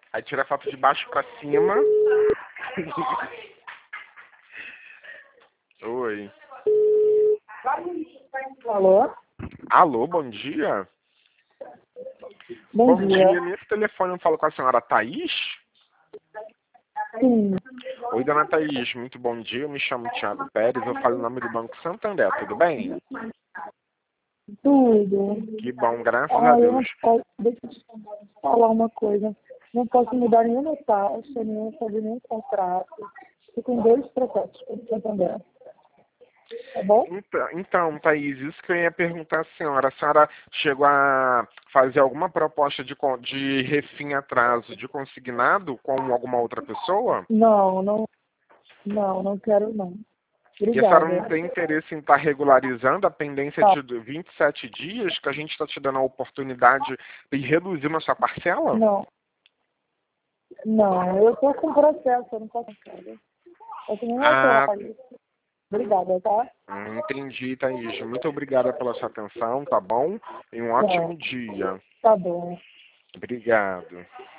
Aí tira a foto de baixo pra cima. Oi. Alô? Alô, bom dia. Bom dia. Nesse telefone eu falo com a senhora Thaís? Sim, Oi, dona Thaís, muito bom dia. Eu me chamo Thiago Pérez, eu falo em nome do Banco Santander, tudo bem? tudo. Que bom, graças a Eu não Deus. posso, deixa eu te falar uma coisa. Não posso mudar nenhuma taxa, fazer nenhum contrato. Estou com 2 processos para Santander. Tá bom? Então, Thaís, isso que eu ia perguntar à senhora. A senhora chegou a fazer alguma proposta de refim atraso de consignado com alguma outra pessoa? Não quero não. E a senhora não Obrigada. tem interesse em estar regularizando a pendência Tá. de 27 dias, que a gente está te dando a oportunidade de reduzir a sua parcela? Não, eu estou com processo, eu não posso fazer. Eu tenho nem alterar Ah, isso. Obrigada, tá? entendi, Thaís. Muito obrigada pela sua atenção, tá bom? E um ótimo dia. Tá bom. Obrigado.